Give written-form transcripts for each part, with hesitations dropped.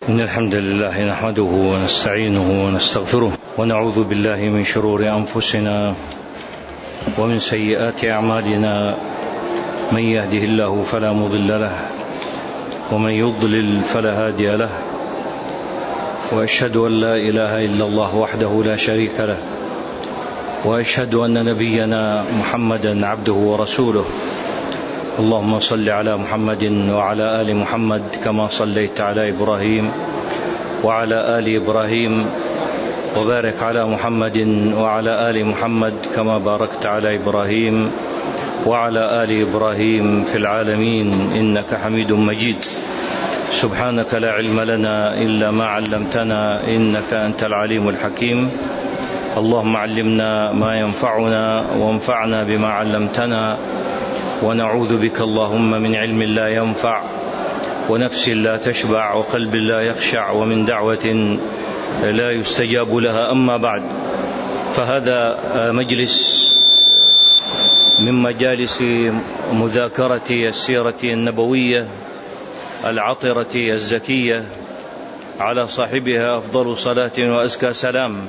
إن الحمد لله نحمده ونستعينه ونستغفره ونعوذ بالله من شرور أنفسنا ومن سيئات أعمالنا، من يهده الله فلا مضل له ومن يضلل فلا هادي له، وأشهد أن لا إله إلا الله وحده لا شريك له، وأشهد أن نبينا محمدا عبده ورسوله. اللهم صل على محمد وعلى آل محمد كما صليت على إبراهيم وعلى آل إبراهيم، وبارك على محمد وعلى آل محمد كما باركت على إبراهيم وعلى آل إبراهيم في العالمين إنك حميد مجيد. سبحانك لا علم لنا إلا ما علمتنا إنك أنت العليم الحكيم. اللهم علمنا ما ينفعنا وانفعنا بما علمتنا، ونعوذ بك اللهم من علم لا ينفع ونفس لا تشبع وقلب لا يخشع ومن دعوة لا يستجاب لها. أما بعد، فهذا مجلس من مجالس مذاكرة السيرة النبوية العطرة الزكية، على صاحبها أفضل صلاة وأزكى سلام،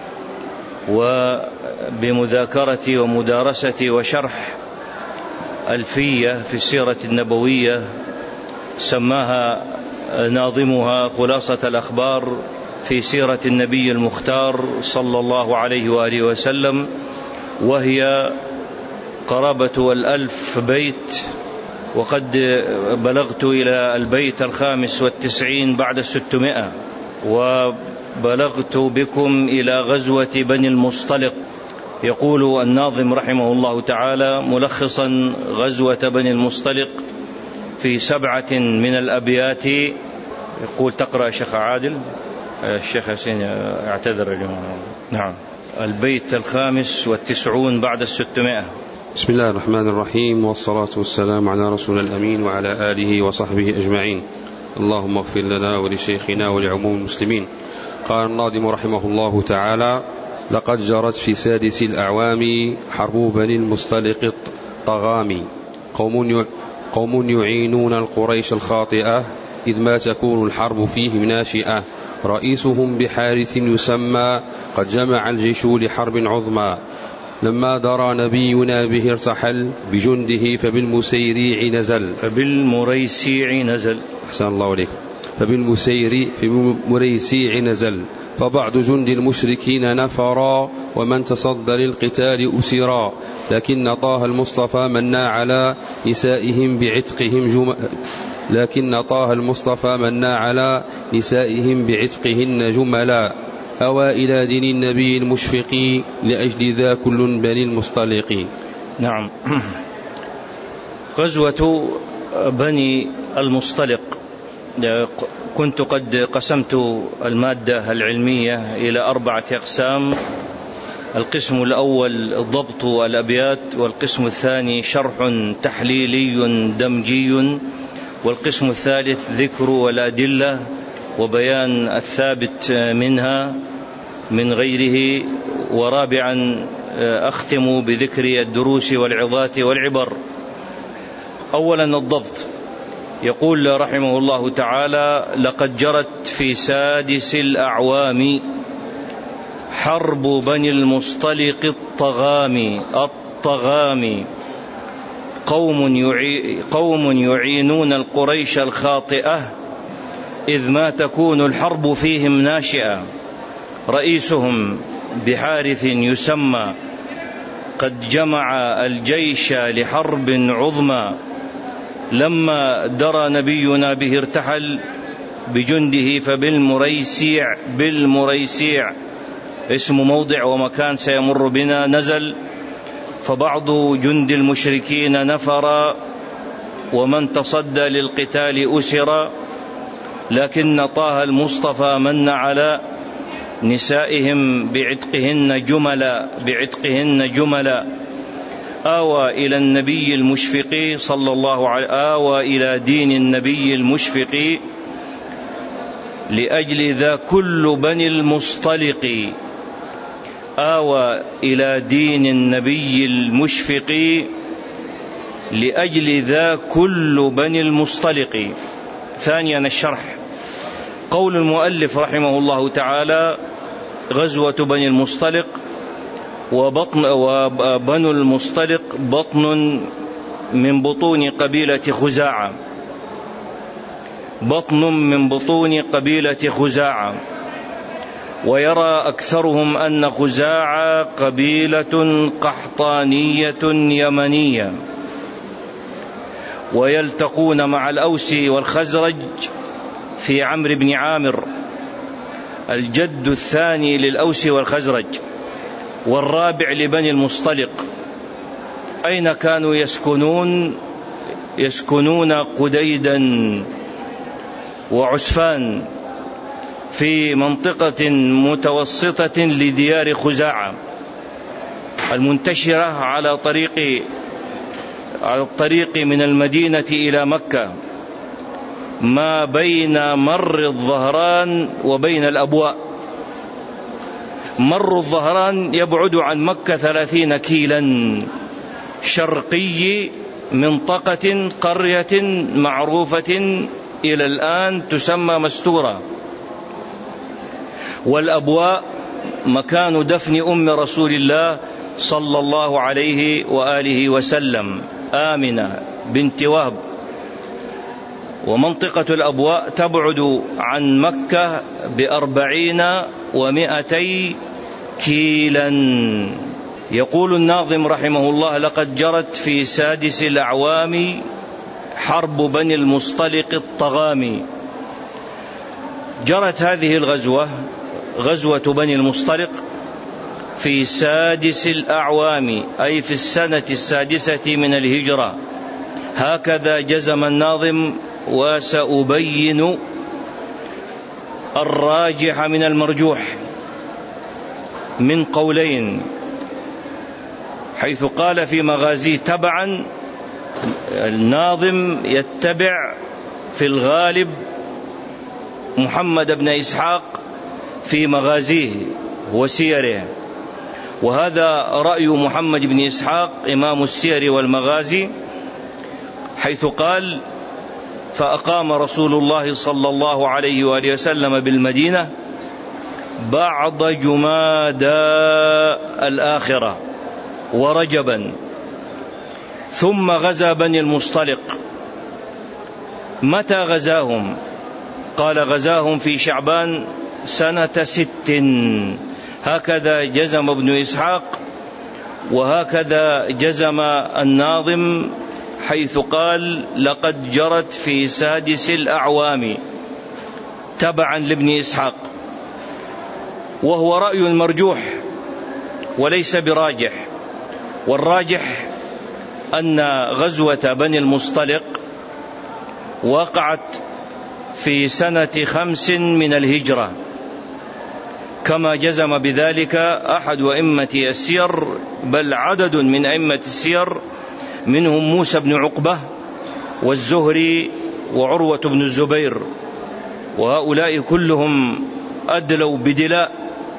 وبمذاكرة ومدارسة وشرح ألفية في السيرة النبوية سماها ناظمها خلاصة الأخبار في سيرة النبي المختار صلى الله عليه وآله وسلم، وهي قرابة 1000 بيت، وقد بلغت إلى البيت 95 بعد 600، وبلغت بكم إلى غزوة بني المصطلق. يقول الناظم رحمه الله تعالى ملخصا غزوة بني المصطلق في 7 من الأبيات، يقول: تقرأ شيخ عادل، الشيخ حسين اعتذر اليوم. نعم، البيت 95 بعد 600. بسم الله الرحمن الرحيم، والصلاة والسلام على رسول الأمين وعلى آله وصحبه أجمعين. اللهم اغفر لنا ولشيخنا ولعموم المسلمين. قال الناظم رحمه الله تعالى: لقد جرت في سادس الأعوام حرب بني المصطلق الطغام، قوم يعينون القريش الخاطئة إذ ما تكون الحرب فيهم ناشئة، رئيسهم بحارث يسمى قد جمع الجيش لحرب عظمى، لما درى نبينا به ارتحل بجنده فبالمريسيع نزل أحسن الله عليك، فبالمريسيع نزل، فبعض جند المشركين نفرا ومن تصدى للقتال أسرا، لكن طه المصطفى منا على نسائهم بعتقهن جملا، أوى إلى دين النبي المشفق لأجل ذا كل بني المصطلق. نعم، غزوة بني المصطلق كنت قد قسمت المادة العلمية إلى 4 أقسام: القسم الأول ضبط الأبيات، والقسم الثاني شرح تحليلي دمجي، والقسم الثالث ذكر الأدلة وبيان الثابت منها من غيره، ورابعا أختم بذكر الدروس والعظات والعبر. أولا الضبط. يقول رحمه الله تعالى: لقد جرت في سادس الأعوام حرب بني المصطلق الطغام، قوم يعينون القريش الخاطئة إذ ما تكون الحرب فيهم ناشئة، رئيسهم بحارث يسمى قد جمع الجيش لحرب عظمى، لما درى نبينا به ارتحل بجنده بالمريسيع اسم موضع ومكان سيمر بنا نزل، فبعض جند المشركين نفر ومن تصدى للقتال أسر، لكن طه المصطفى من على نسائهم بعتقهن جملا، آوى إلى النبي المشفق صلى الله عليه، آوى إلى دين النبي المشفق لأجل ذا كل بني المصطلق، آوى إلى دين النبي المشفق لأجل ذا كل بني المصطلق. ثانيا الشرح. قول المؤلف رحمه الله تعالى: غزوة بني المصطلق. وبنو المصطلق بطن من بطون قبيلة خزاعة، بطن من بطون قبيلة خزاعة. ويرى أكثرهم أن خزاعة قبيلة قحطانية يمنية، ويلتقون مع الأوس والخزرج في عمرو بن عامر الجد الثاني للأوس والخزرج والرابع لبني المصطلق. أين كانوا يسكنون قديدا وعسفان في منطقة متوسطة لديار خزاعة المنتشرة على الطريق من المدينة إلى مكة، ما بين مر الظهران وبين الأبواء. مر الظهران يبعد عن مكة 30 كيلا شرقي منطقة قرية معروفة إلى الآن تسمى مستورة. والأبواء مكان دفن أم رسول الله صلى الله عليه وآله وسلم، آمنة بنت وهب. ومنطقة الأبواء تبعد عن مكة 40 و200 كيلا. يقول الناظم رحمه الله: لقد جرت في سادس الأعوام حرب بني المصطلق الطغام. جرت هذه الغزوة، غزوة بني المصطلق، في سادس الأعوام، أي في السنة 6 من الهجرة. هكذا جزم الناظم، وسأبين الراجح من المرجوح من قولين، حيث قال في مغازيه تبعا. الناظم يتبع في الغالب محمد بن إسحاق في مغازيه وسيره، وهذا رأي محمد بن إسحاق إمام السير والمغازي، حيث قال: فأقام رسول الله صلى الله عليه وآله وسلم بالمدينة بعض جمادى الآخرة ورجبا، ثم غزا بني المصطلق. متى غزاهم؟ قال: غزاهم في شعبان سنة 6. هكذا جزم ابن إسحاق، وهكذا جزم الناظم، حيث قال: لقد جرت في سادس الأعوام، تبعا لابن إسحاق، وهو رأي المرجوح وليس براجح. والراجح أن غزوة بني المصطلق وقعت في سنة 5 من الهجرة، كما جزم بذلك أحد أئمة السير، بل عدد من أئمة السير، منهم موسى بن عقبة والزهري وعروة بن الزبير، وهؤلاء كلهم أدلوا بدلاء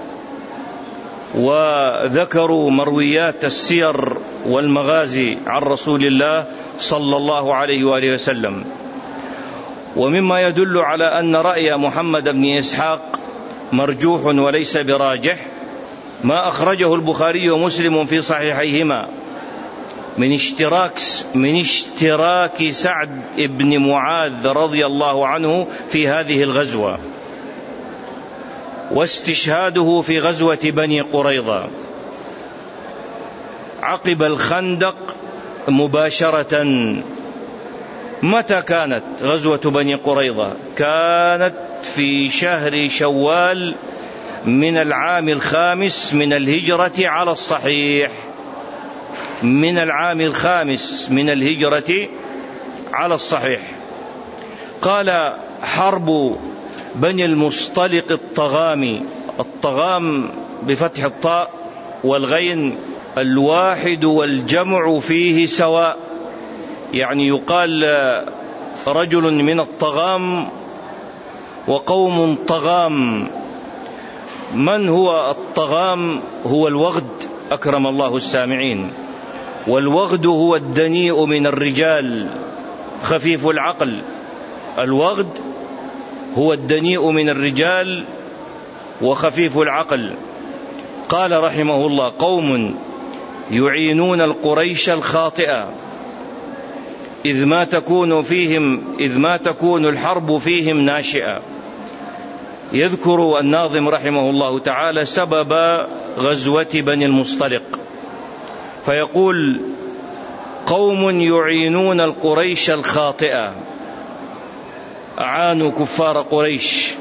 وذكروا مرويات السير والمغازي عن رسول الله صلى الله عليه وآله وسلم. ومما يدل على أن رأي محمد بن إسحاق مرجوح وليس براجح ما أخرجه البخاري ومسلم في صحيحيهما من اشتراك سعد بن معاذ رضي الله عنه في هذه الغزوة، واستشهاده في غزوة بني قريظة عقب الخندق مباشرة. متى كانت غزوة بني قريظة؟ كانت في شهر شوال من العام 5 من الهجرة على الصحيح، من العام 5 من الهجرة على الصحيح. قال: حرب بني المصطلق الطغام. الطغام بفتح الطاء والغين، الواحد والجمع فيه سواء، يعني يقال رجل من الطغام وقوم طغام. من هو الطغام؟ هو الوغد، أكرم الله السامعين. والوغد هو الدنيء من الرجال خفيف العقل. الوغد هو الدنيء من الرجال وخفيف العقل. قال رحمه الله: قوم يعينون القريش الخاطئة إذ ما تكون الحرب فيهم ناشئة. يذكر الناظم رحمه الله تعالى سبب غزوة بني المصطلق، فيقول: قوم يعينون القريش الخاطئة، أعانوا كفار قريش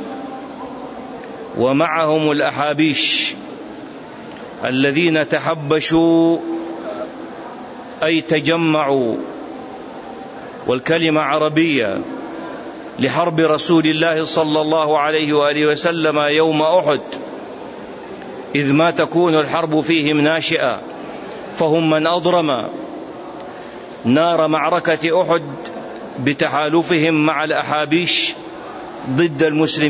ومعهم الأحابيش الذين تحبشوا أي تجمعوا، والكلمة عربية، لحرب رسول الله صلى الله عليه وآله وسلم يوم أحد، إذ ما تكون الحرب فيهم ناشئة، فهم من أضرم نار معركة أحد بتحالفهم مع الأحابيش ضد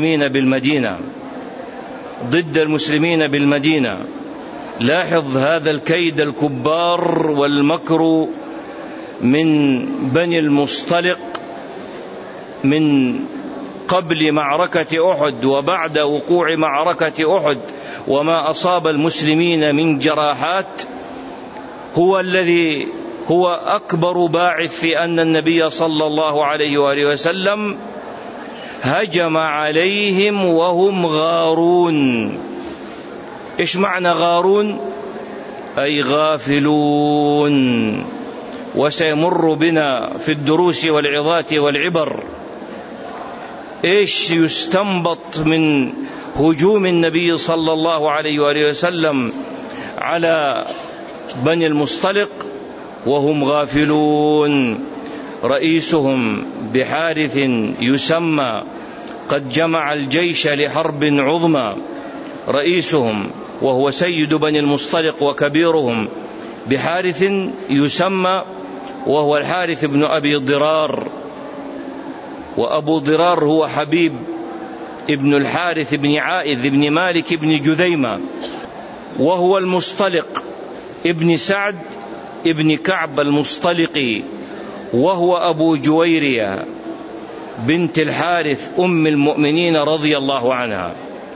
المسلمين بالمدينة. لاحظ هذا الكيد الكبار والمكر من بني المصطلق من قبل معركة أحد وبعد وقوع معركة أحد، وما أصاب المسلمين من جراحات، هو أكبر باعث في أن النبي صلى الله عليه وآله وسلم هجم عليهم وهم غارون. إيش معنى غارون؟ أي غافلون. وسيمر بنا في الدروس والعظات والعبر إيش يستنبط من هجوم النبي صلى الله عليه وآله وسلم على بني المصطلق وهم غافلون. رئيسهم بحارث يسمى قد جمع الجيش لحرب عظمى. رئيسهم وهو سيد بني المصطلق وكبيرهم بحارث يسمى، وهو الحارث بن أبي ضرار. وأبو ضرار هو حبيب ابن الحارث بن عائذ بن مالك بن جذيمة، وهو المصطلق ابن سعد ابن كعب المصطلقي، وهو أبو جويرية بنت الحارث أم المؤمنين رضي الله عنها.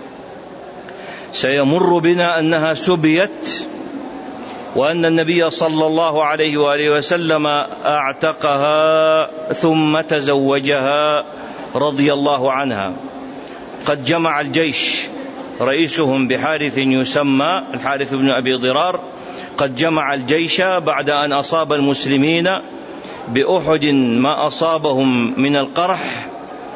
سيمر بنا أنها سبيت، وأن النبي صلى الله عليه وآله وسلم أعتقها ثم تزوجها رضي الله عنها. قد جمع الجيش، رئيسهم بحارث يسمى الحارث بن أبي ضرار، قد جمع الجيش بعد أن أصاب المسلمين بأحد ما أصابهم من القرح.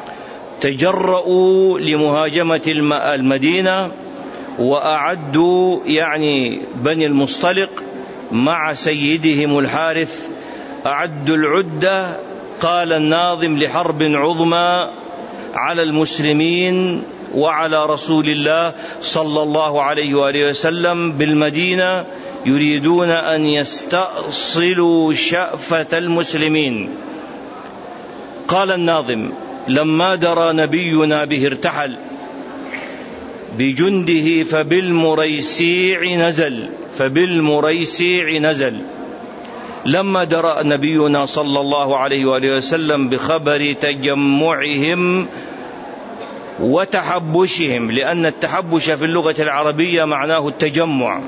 تجرؤوا لمهاجمة المدينة، وأعدوا بني المصطلق مع سيدهم الحارث أعدوا العدة، قال الناظم، لحرب عظمى على المسلمين وعلى رسول الله صلى الله عليه وآله وسلم بالمدينة، يريدون أن يستأصلوا شأفة المسلمين. قال الناظم: لما درى نبينا به ارتحل بجنده فبالمريسيع نزل. لما درى نبينا صلى الله عليه وآله وسلم بخبر تجمعهم وتحبشهم، لأن التحبش في اللغة العربية معناه التجمع،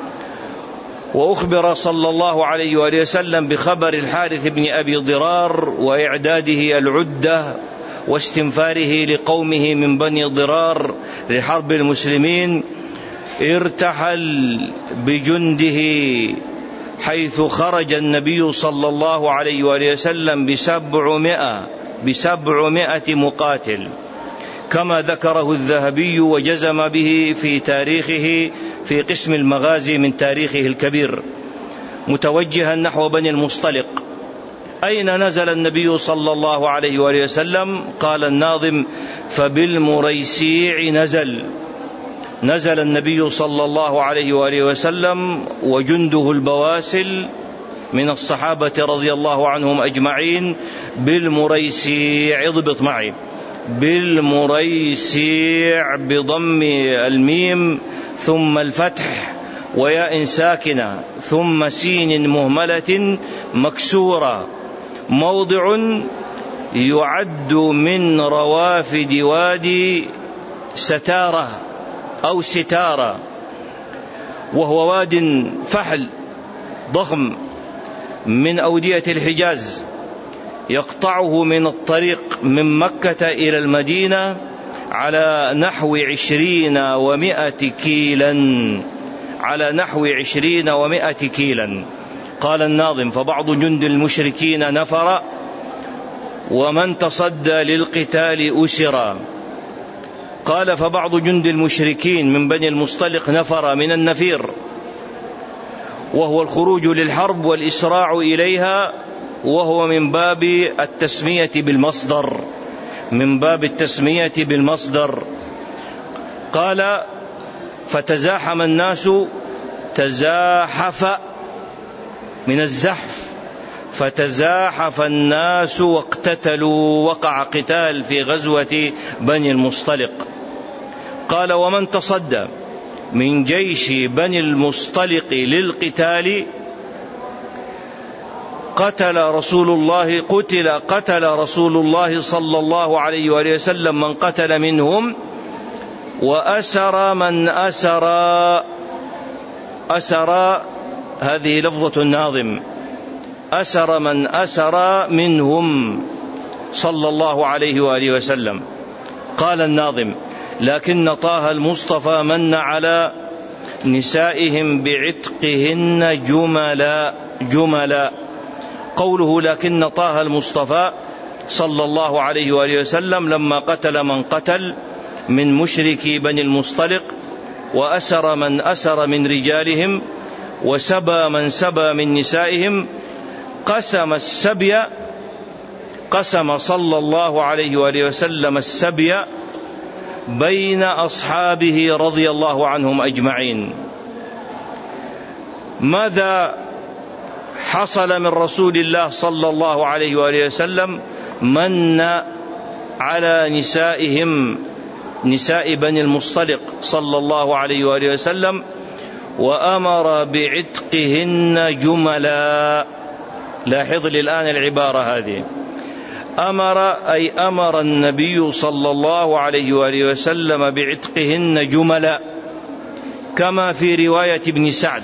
وأخبر صلى الله عليه وآله وسلم بخبر الحارث بن أبي ضرار وإعداده العدة واستنفاره لقومه من بني ضرار لحرب المسلمين، ارتحل بجنده، حيث خرج النبي صلى الله عليه وآله وسلم ب700 مقاتل، كما ذكره الذهبي وجزم به في تاريخه في قسم المغازي من تاريخه الكبير، متوجها نحو بني المصطلق. أين نزل النبي صلى الله عليه وآله وسلم؟ قال الناظم: فبالمريسيع نزل النبي صلى الله عليه وآله وسلم وجنده البواسل من الصحابة رضي الله عنهم أجمعين بالمريسيع. اضبط معي: بالمريسيع بضم الميم ثم الفتح وياء ساكنة ثم سين مهملة مكسورة، موضع يعد من روافد وادي ستارة أو ستارة، وهو واد فحل ضخم من أودية الحجاز، يقطعه من الطريق من مكة إلى المدينة على نحو 20 كيلا، على نحو 20 كيلا. قال الناظم: فبعض جند المشركين نفر، ومن تصدى للقتال أسرا. قال: فبعض جند المشركين من بني المصطلق نفر من النفير، وهو الخروج للحرب والإسراع إليها، وهو من باب التسمية بالمصدر، من باب التسمية بالمصدر. قال: فتزاحم الناس، تزاحف من الزحف، فتزاحف الناس واقتتلوا، وقع قتال في غزوة بني المصطلق. قال: ومن تصدى من جيش بني المصطلق للقتال قتل رسول الله صلى الله عليه وآله وسلم من قتل منهم، وأسر من أسر هذه لفظة الناظم، أسر من أسر منهم صلى الله عليه وآله وسلم. قال الناظم: لكن طه المصطفى من على نسائهم بعتقهن جملا. قوله لكن طه المصطفى صلى الله عليه وآله وسلم لما قتل من قتل من مشركي بني المصطلق، وأسر من أسر من رجالهم، وسبى من سبى من نسائهم، قسم صلى الله عليه وآله وسلم السبي بين أصحابه رضي الله عنهم أجمعين. ماذا حصل من رسول الله صلى الله عليه وآله وسلم؟ من على نسائهم، نساء بني المصطلق صلى الله عليه وآله وسلم، وأمر بعتقهن جملا. لاحظ لي الآن العبارة هذه، أمر النبي صلى الله عليه وآله وسلم بعتقهن جملا، كما في رواية ابن سعد،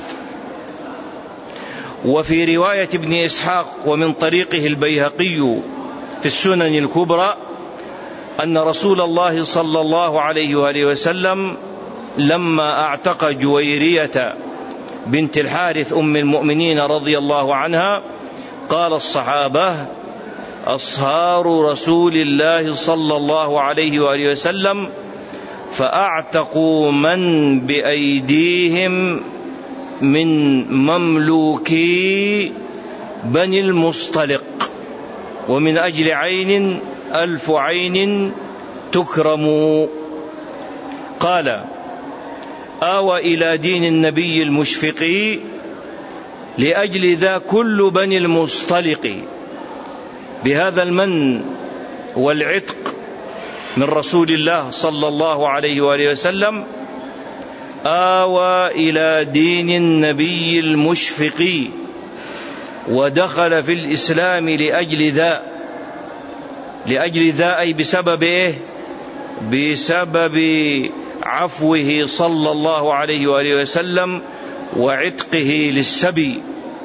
وفي رواية ابن إسحاق ومن طريقه البيهقي في السنن الكبرى أن رسول الله صلى الله عليه وآله وسلم لما اعتق جويرية بنت الحارث أم المؤمنين رضي الله عنها، قال الصحابة: أصهار رسول الله صلى الله عليه وآله وسلم فأعتقوا من بأيديهم من مملوكي بني المصطلق، ومن أجل عين 1000 عين تكرم. قال: آوى إلى دين النبي المشفق، لأجل ذا كل بني المصطلق. بهذا المن والعتق من رسول الله صلى الله عليه وآله وسلم آوى إلى دين النبي المشفق، ودخل في الإسلام لأجل ذا أي بسبب إيه؟ بسبب عفوه صلى الله عليه وآله وسلم وعتقه للسبي.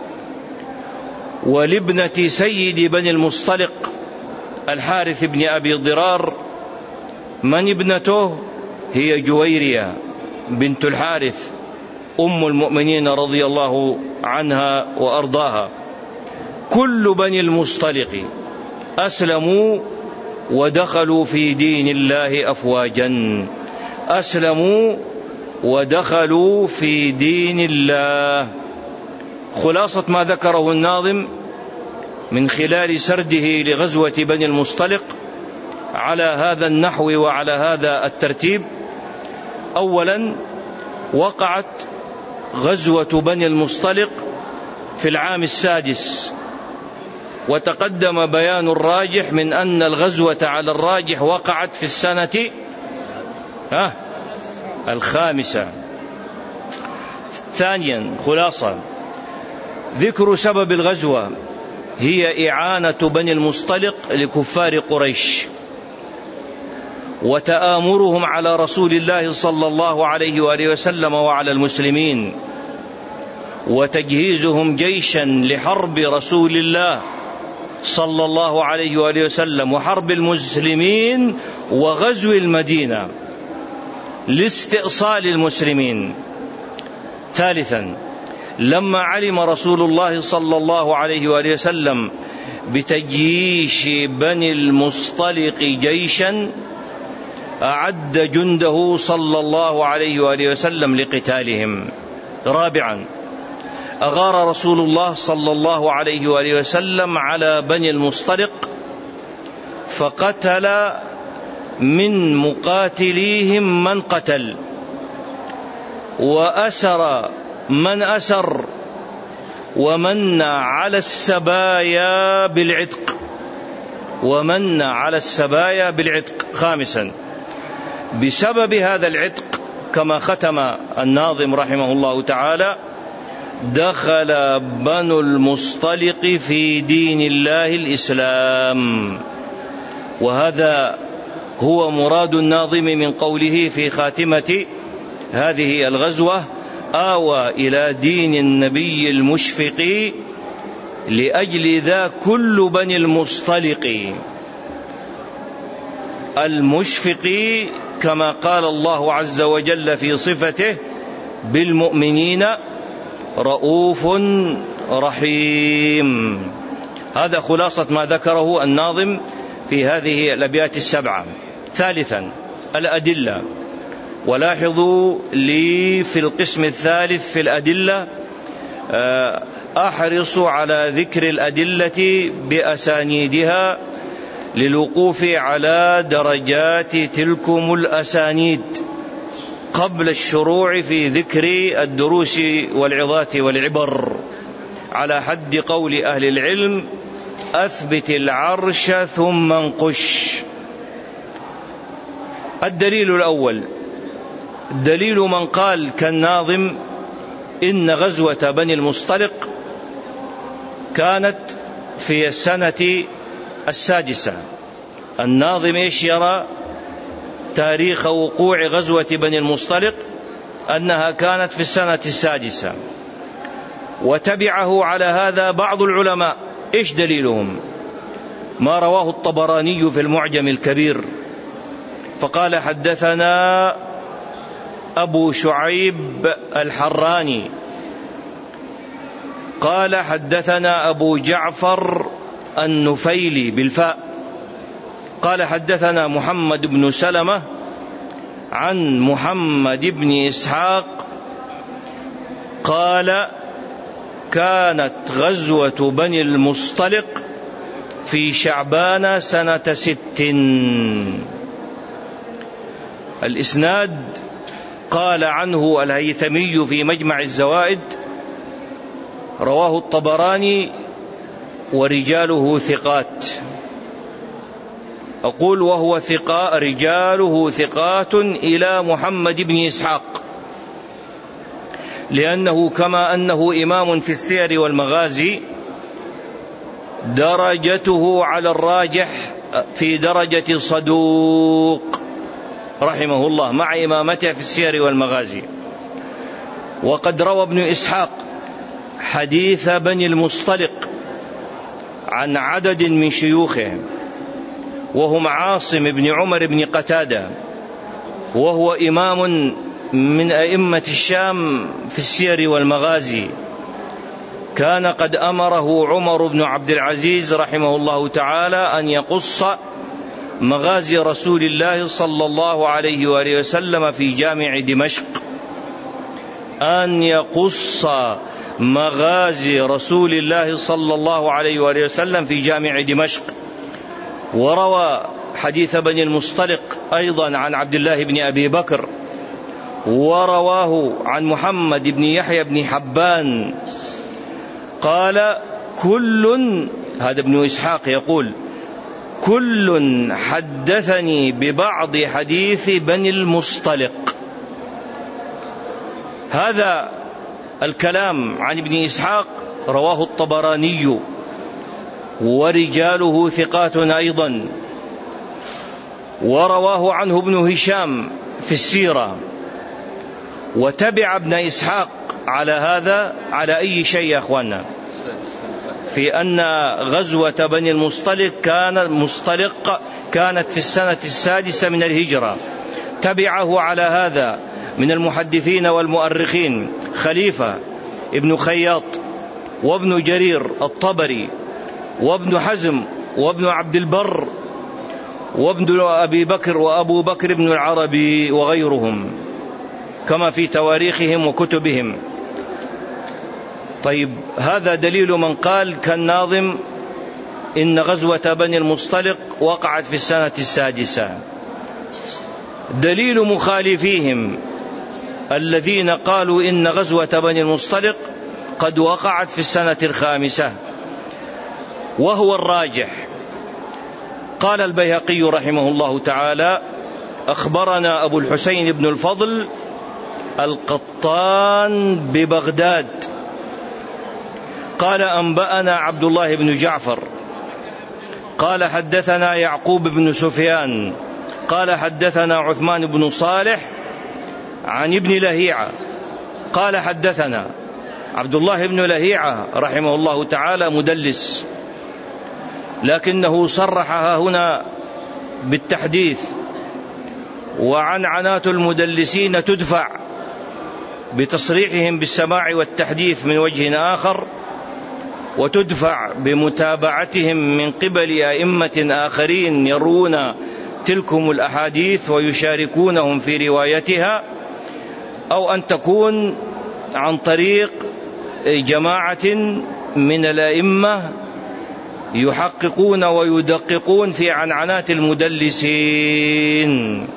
ولابنة سيد بني المصطلق الحارث بن أبي ضرار، من ابنته؟ هي جويرية بنت الحارث أم المؤمنين رضي الله عنها وأرضاها. كل بني المصطلق أسلموا ودخلوا في دين الله أفواجا، أسلموا ودخلوا في دين الله. خلاصة ما ذكره الناظم من خلال سرده لغزوة بني المصطلق على هذا النحو وعلى هذا الترتيب: أولا، وقعت غزوة بني المصطلق في العام 6، وتقدم بيان الراجح من أن الغزوة على الراجح وقعت في السنة 5. ثانيا، خلاصة ذكر سبب الغزوة هي إعانة بني المصطلق لكفار قريش وتآمرهم على رسول الله صلى الله عليه وآله وسلم وعلى المسلمين، وتجهيزهم جيشا لحرب رسول الله صلى الله عليه وآله وسلم وحرب المسلمين وغزو المدينة لاستئصال المسلمين. ثالثا، لما علم رسول الله صلى الله عليه وآله وسلم بتجييش بني المصطلق جيشا أعد جنده صلى الله عليه وآله وسلم لقتالهم. رابعا، أغار رسول الله صلى الله عليه وآله وسلم على بني المصطلق فقتل من مقاتليهم من قتل، وأسر من أسر، ومن على السبايا بالعتق. خامسا، بسبب هذا العتق كما ختم الناظم رحمه الله تعالى: دخل بنو المصطلق في دين الله الإسلام. وهذا هو مراد الناظم من قوله في خاتمة هذه الغزوة: آوى إلى دين النبي المشفق لأجل ذا كل بني المصطلق. المشفق كما قال الله عز وجل في صفته: بالمؤمنين رؤوف رحيم. هذا خلاصة ما ذكره الناظم في هذه الأبيات السبعة. ثالثا، الأدلة. ولاحظوا لي في القسم الثالث في الأدلة أحرص على ذكر الأدلة بأسانيدها للوقوف على درجات تلكم الأسانيد قبل الشروع في ذكر الدروس والعظات والعبر، على حد قول أهل العلم: أثبت العرش ثم انقش. الدليل الأول دليل من قال كالناظم إن غزوة بني المصطلق كانت في السنة السادسة. الناظم إيش يرى؟ تاريخ وقوع غزوة بني المصطلق أنها كانت في السنة السادسة، وتبعه على هذا بعض العلماء. إيش دليلهم؟ ما رواه الطبراني في المعجم الكبير، فقال: حدثنا أبو شعيب الحراني قال حدثنا أبو جعفر النفيلي بالفاء قال حدثنا محمد بن سلمة عن محمد بن إسحاق قال: كانت غزوة بني المصطلق في شعبان سنة 6. الإسناد قال عنه الهيثمي في مجمع الزوائد: رواه الطبراني ورجاله ثقات. أقول وهو رجاله ثقات إلى محمد بن إسحاق، لأنه كما أنه إمام في السير والمغازي درجته على الراجح في درجة صدوق رحمه الله مع إمامته في السير والمغازي. وقد روى ابن إسحاق حديث بني المصطلق عن عدد من شيوخه، وهم عاصم بن عمر بن قتادة، وهو إمام من أئمة الشام في السير والمغازي. كان قد أمره عمر بن عبد العزيز رحمه الله تعالى أن يقص مغازي رسول الله صلى الله عليه وآله وسلم في جامع دمشق، أن يقص مغازي رسول الله صلى الله عليه وآله وسلم في جامع دمشق. وروى حديث بني المصطلق أيضا عن عبد الله بن أبي بكر، ورواه عن محمد بن يحيى بن حبان قال: كل، هذا ابن إسحاق يقول: كل حدثني ببعض حديث بني المصطلق. هذا الكلام عن ابن إسحاق رواه الطبراني ورجاله ثقات أيضا. ورواه عنه ابن هشام في السيرة. وتبع ابن إسحاق على هذا على أي شيء يا أخوانا؟ في أن غزوة بني المصطلق كانت في السنة 6 من الهجرة. تبعه على هذا من المحدثين والمؤرخين خليفة ابن خياط وابن جرير الطبري وابن حزم وابن عبد البر وابن أبي بكر وأبو بكر بن العربي وغيرهم كما في تواريخهم وكتبهم. طيب، هذا دليل من قال كالناظم إن غزوة بني المصطلق وقعت في السنة 6. دليل مخالفيهم الذين قالوا إن غزوة بني المصطلق قد وقعت في السنة 5، وهو الراجح. قال البيهقي رحمه الله تعالى: أخبرنا أبو الحسين بن الفضل القطان ببغداد قال أنبأنا عبد الله بن جعفر قال حدثنا يعقوب بن سفيان قال حدثنا عثمان بن صالح عن ابن لهيعة قال حدثنا. عبد الله بن لهيعة رحمه الله تعالى مدلس، لكنه صرحها هنا بالتحديث، وعنعنات المدلسين تدفع بتصريحهم بالسماع والتحديث من وجه آخر، وتدفع بمتابعتهم من قبل أئمة آخرين يروون تلكم الأحاديث ويشاركونهم في روايتها، أو أن تكون عن طريق جماعة من الأئمة يحققون ويدققون في عنعنات المدلسين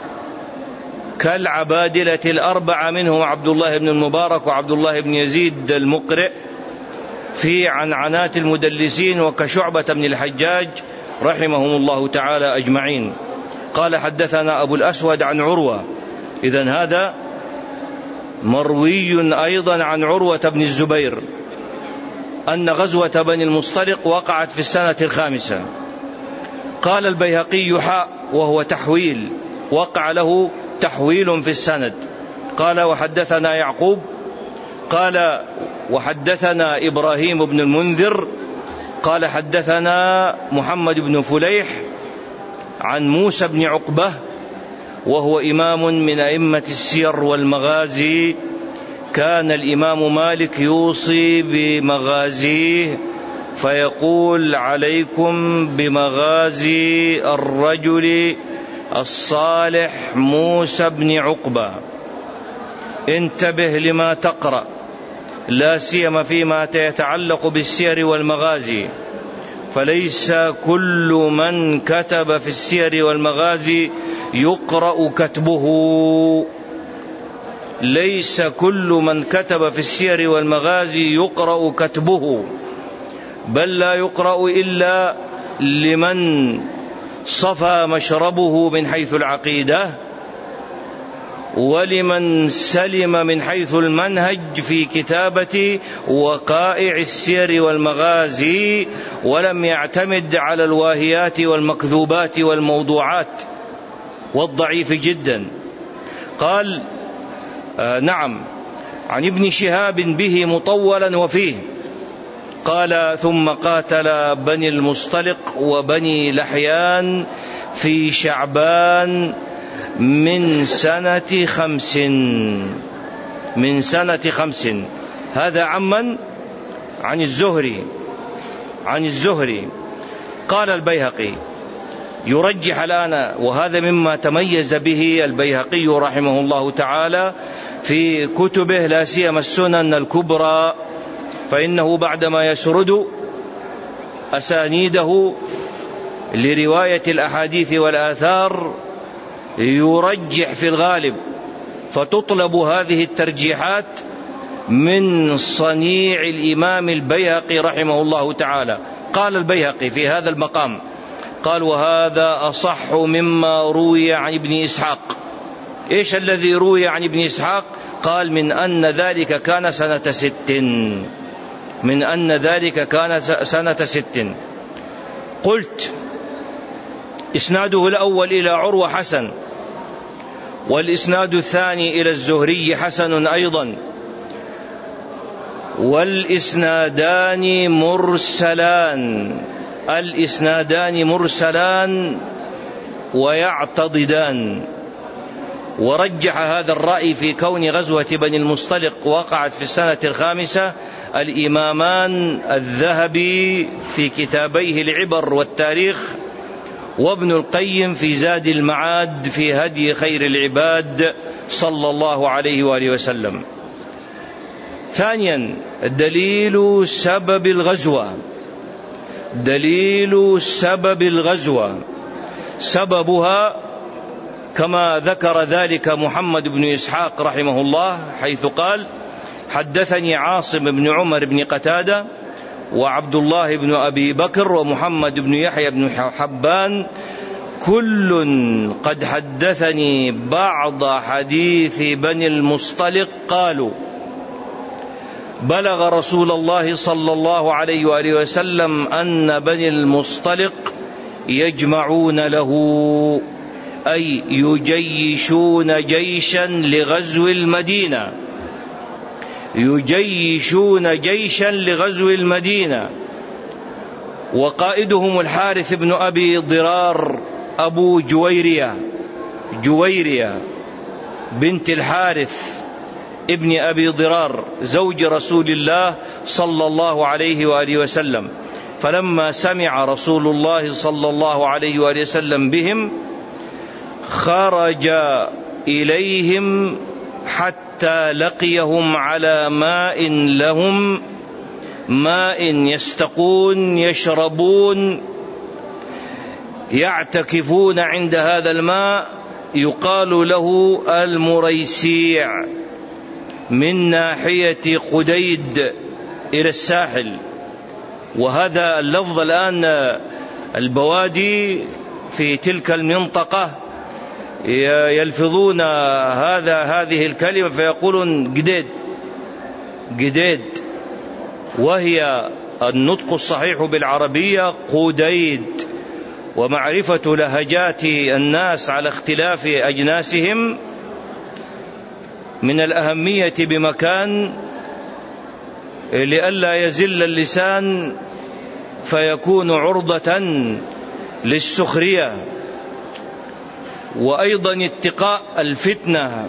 كالعبادلة الأربعة منهم عبد الله بن المبارك وعبد الله بن يزيد المقرئ في عنعنات المدلسين، وكشعبة بن الحجاج رحمهم الله تعالى أجمعين. قال حدثنا أبو الأسود عن عروة. إذن هذا مروي أيضا عن عروة بن الزبير أن غزوة بني المصطلق وقعت في السنة 5. قال البيهقي حاء وهو تحويل، وقع له تحويل في السند. قال وحدثنا يعقوب قال وحدثنا إبراهيم بن المنذر قال حدثنا محمد بن فليح عن موسى بن عقبة وهو إمام من أئمة السير والمغازي. كان الإمام مالك يوصي بمغازيه فيقول: عليكم بمغازي الرجل الصالح موسى بن عقبة، انتبه لما تقرأ، لا سيما فيما يتعلق بالسير والمغازي، فليس كل من كتب في السير والمغازي يقرأ كتبه. ليس كل من كتب في السير والمغازي يقرأ كتبه، بل لا يقرأ إلا لمن صفى مشربه من حيث العقيدة، ولمن سلم من حيث المنهج في كتابة وقائع السير والمغازي، ولم يعتمد على الواهيات والمكذوبات والموضوعات والضعيف جدا. قال نعم عن ابن شهاب به مطولا وفيه. قال ثم قاتل بني المصطلق وبني لحيان في شعبان من سنة 5. هذا عمن عن الزهري. قال البيهقي يرجح الآن، وهذا مما تميز به البيهقي رحمه الله تعالى في كتبه لا سيما السنن الكبرى، فإنه بعدما يسرد أسانيده لرواية الأحاديث والآثار يرجح في الغالب، فتطلب هذه الترجيحات من صنيع الإمام البيهقي رحمه الله تعالى. قال البيهقي في هذا المقام قال: وهذا أصح مما روي عن ابن إسحاق. إيش الذي روي عن ابن إسحاق؟ قال: من أن ذلك كان سنة 6. قلت: إسناده الأول إلى عروة حسن، والإسناد الثاني إلى الزهري حسن أيضا، والإسنادان مرسلان ويعتضدان. ورجح هذا الرأي في كون غزوة بني المصطلق وقعت في السنة 5 الإمامان الذهبي في كتابيه العبر والتاريخ، وابن القيم في زاد المعاد في هدي خير العباد صلى الله عليه وآله وسلم. ثانيا، دليل سبب الغزوة سببها كما ذكر ذلك محمد بن إسحاق رحمه الله، حيث قال: حدثني عاصم بن عمر بن قتادة وعبد الله بن أبي بكر ومحمد بن يحيى بن حبان، كل قد حدثني بعض حديث بني المصطلق، قالوا: بلغ رسول الله صلى الله عليه وآله وسلم أن بني المصطلق يجمعون له، أي يجيشون جيشا لغزو المدينة، وقائدهم الحارث بن أبي ضرار أبو جويرية بنت الحارث ابن أبي ضرار زوج رسول الله صلى الله عليه وآله وسلم. فلما سمع رسول الله صلى الله عليه وآله وسلم بهم خرج إليهم حتى لقيهم على ماء يستقون يشربون، يعتكفون عند هذا الماء، يقال له المريسيع، من ناحية قديد إلى الساحل. وهذا اللفظ الآن البوادي في تلك المنطقة يلفظون هذه الكلمة فيقولون قديد، وهي النطق الصحيح بالعربية قديد. ومعرفة لهجات الناس على اختلاف أجناسهم من الأهمية بمكان، لئلا يزل اللسان فيكون عرضة للسخرية، وأيضا اتقاء الفتنة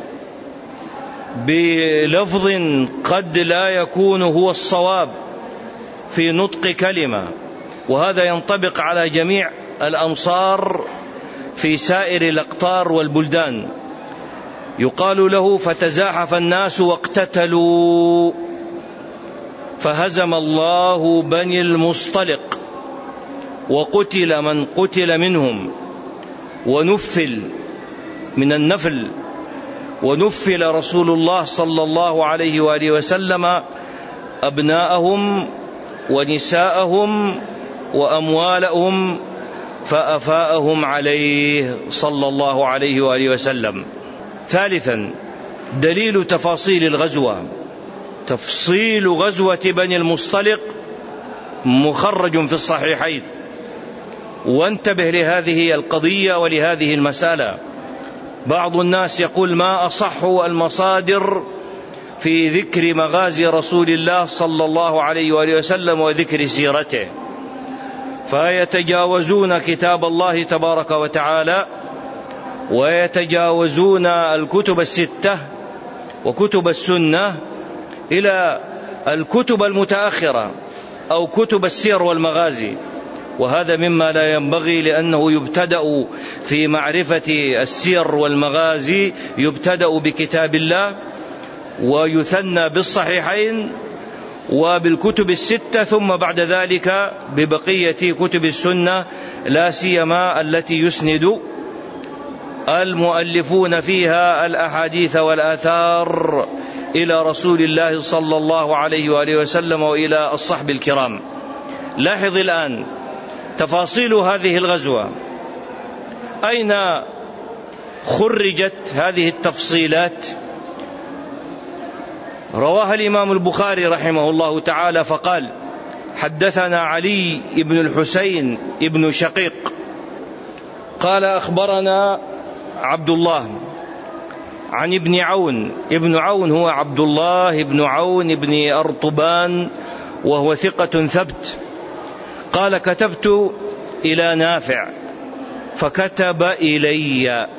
بلفظ قد لا يكون هو الصواب في نطق كلمة. وهذا ينطبق على جميع الأمصار في سائر الأقطار والبلدان. يقال له: فتزاحف الناس واقتتلوا فهزم الله بني المصطلق، وقتل من قتل منهم، ونفل من النفل، ونفل رسول الله صلى الله عليه وآله وسلم أبناءهم ونساءهم وأموالهم، فأفاءهم عليه صلى الله عليه وآله وسلم. ثالثا، دليل تفاصيل الغزوة. تفصيل غزوة بني المصطلق مخرج في الصحيحين، وانتبه لهذه القضية ولهذه المسألة. بعض الناس يقول: ما أصح المصادر في ذكر مغازي رسول الله صلى الله عليه وآله وسلم وذكر سيرته، فيتجاوزون كتاب الله تبارك وتعالى، ويتجاوزون الكتب 6 وكتب السنة إلى الكتب المتأخرة أو كتب السير والمغازي، وهذا مما لا ينبغي، لأنه يبتدأ في معرفة السير والمغازي يبتدأ بكتاب الله، ويثنى بالصحيحين وبالكتب 6، ثم بعد ذلك ببقية كتب السنة، لا سيما التي يسند المؤلفون فيها الأحاديث والآثار إلى رسول الله صلى الله عليه وآله وسلم وإلى الصحب الكرام. لاحظ الآن تفاصيل هذه الغزوة، أين خرجت هذه التفصيلات؟ رواها الإمام البخاري رحمه الله تعالى فقال: حدثنا علي بن الحسين بن شقيق قال أخبرنا عبد الله عن ابن عون. ابن عون هو عبد الله بن عون بن أرطبان، وهو ثقة ثبت. قال كتبت إلى نافع فكتب إلي.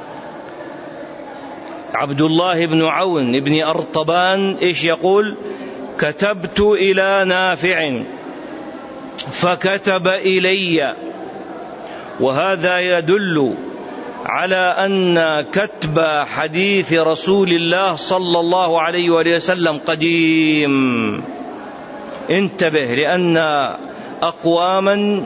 عبد الله بن عون بن أرطبان إيش يقول؟ كتبت إلى نافع فكتب إلي. وهذا يدل على أن كتب حديث رسول الله صلى الله عليه وآله وسلم قديم. انتبه، لأن أقواما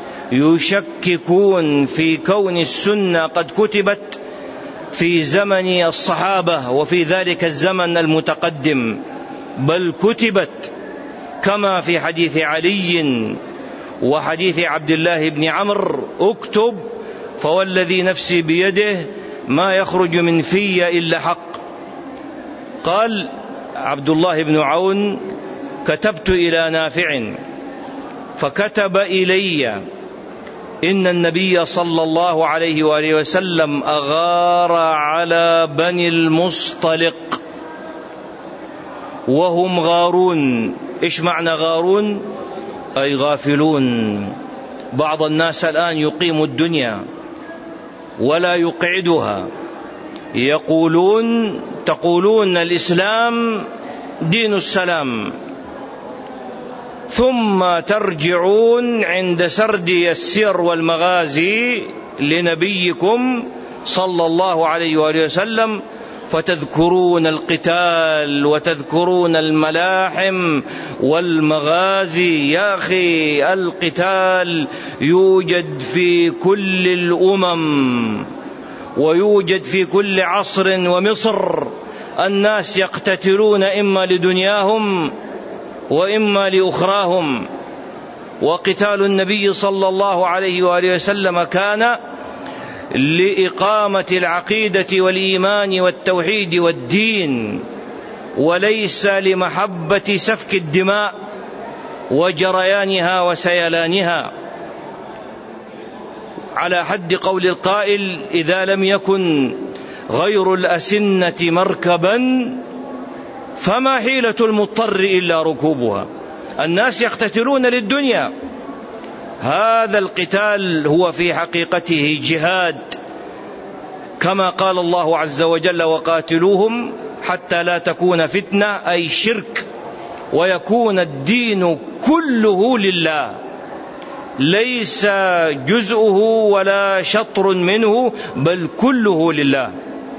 يشككون في كون السنة قد كتبت في زمن الصحابة وفي ذلك الزمن المتقدم، بل كتبت كما في حديث علي وحديث عبد الله بن عمرو: اكتب فوالذي نفسي بيده ما يخرج من في إلا حق. قال عبد الله بن عون: كتبت إلى نافع فكتب إلي إن النبي صلى الله عليه وآله وسلم أغار على بني المصطلق وهم غارون. إيش معنى غارون؟ أي غافلون. بعض الناس الآن يقيم الدنيا ولا يقعدها، تقولون الإسلام دين السلام، ثم ترجعون عند سرد السير والمغازي لنبيكم صلى الله عليه وآله وسلم فتذكرون القتال وتذكرون الملاحم والمغازي. يا أخي، القتال يوجد في كل الأمم ويوجد في كل عصر ومصر. الناس يقتتلون إما لدنياهم وإما لأخراهم. وقتال النبي صلى الله عليه وآله وسلم كان لإقامة العقيدة والإيمان والتوحيد والدين، وليس لمحبة سفك الدماء وجريانها وسيلانها، على حد قول القائل: إذا لم يكن غير الأسنة مركبا فما حيلة المضطر إلا ركوبها. الناس يقتتلون للدنيا. هذا القتال هو في حقيقته جهاد، كما قال الله عز وجل: وقاتلوهم حتى لا تكون فتنة، أي شرك، ويكون الدين كله لله، ليس جزءه ولا شطر منه، بل كله لله.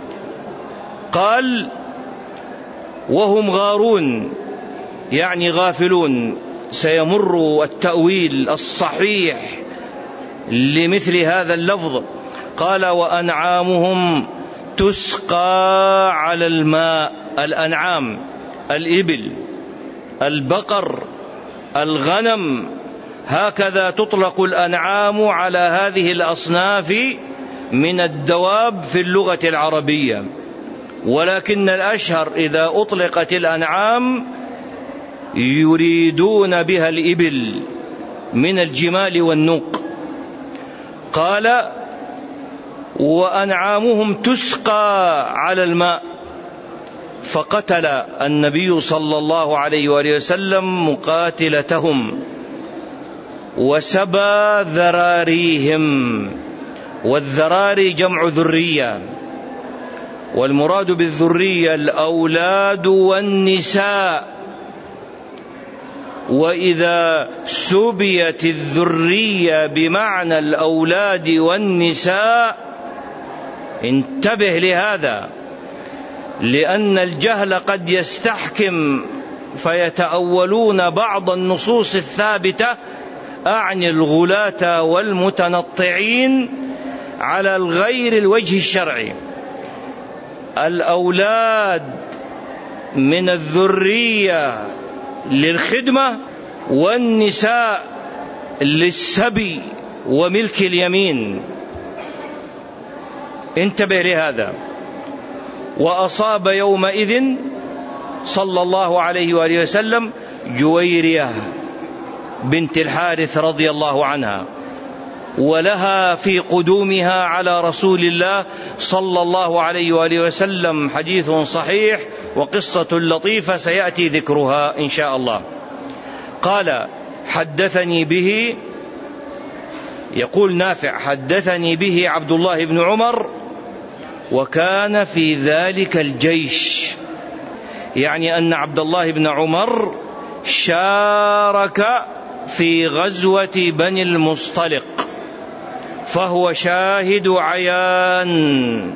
قال: وهم غارون، يعني غافلون. سيمر التأويل الصحيح لمثل هذا اللفظ. قال: وأنعامهم تسقى على الماء. الأنعام الإبل، البقر، الغنم، هكذا تطلق الأنعام على هذه الأصناف من الدواب في اللغة العربية، ولكن الأشهر إذا أطلقت الأنعام يريدون بها الإبل من الجمال والنوق. قال: وأنعامهم تسقى على الماء. فقتل النبي صلى الله عليه وآله وسلم مقاتلتهم وسبى ذراريهم. والذراري جمع ذرية، والمراد بالذرية الأولاد والنساء. وإذا سبيت الذرية بمعنى الأولاد والنساء انتبه لهذا، لأن الجهل قد يستحكم فيتأولون بعض النصوص الثابتة، أعني الغلاة والمتنطعين، على الغير الوجه الشرعي. الأولاد من الذرية للخدمة، والنساء للسبي وملك اليمين. انتبه لهذا. وأصاب يومئذ صلى الله عليه وآله وسلم جويرية بنت الحارث رضي الله عنها، ولها في قدومها على رسول الله صلى الله عليه وآله وسلم حديث صحيح وقصة لطيفة سيأتي ذكرها إن شاء الله. قال حدثني به، يقول نافع حدثني به عبد الله بن عمر وكان في ذلك الجيش، يعني أن عبد الله بن عمر شارك في غزوة بني المصطلق، فهو شاهد عيان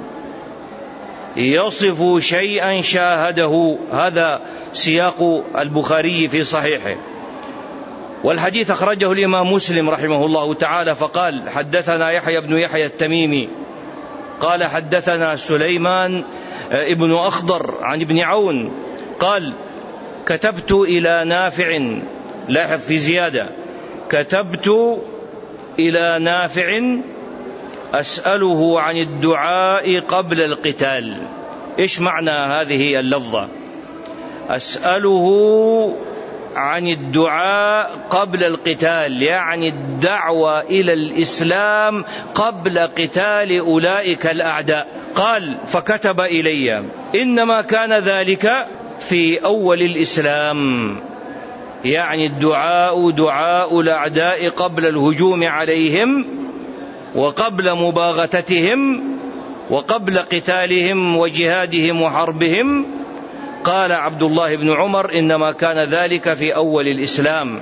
يصف شيئا شاهده. هذا سياق البخاري في صحيحه. والحديث أخرجه الإمام مسلم رحمه الله تعالى فقال حدثنا يحيى بن يحيى التميمي قال حدثنا سليمان ابن أخضر عن ابن عون قال كتبت إلى نافع، لاحظ في زيادة، كتبت إلى نافع أسأله عن الدعاء قبل القتال. إيش معنى هذه اللفظة؟ أسأله عن الدعاء قبل القتال، يعني الدعوة إلى الإسلام قبل قتال أولئك الأعداء. قال فكتب إلي إنما كان ذلك في أول الإسلام، يعني الدعاء دعاء الأعداء قبل الهجوم عليهم وقبل مباغتتهم وقبل قتالهم وجهادهم وحربهم. قال عبد الله بن عمر إنما كان ذلك في أول الإسلام.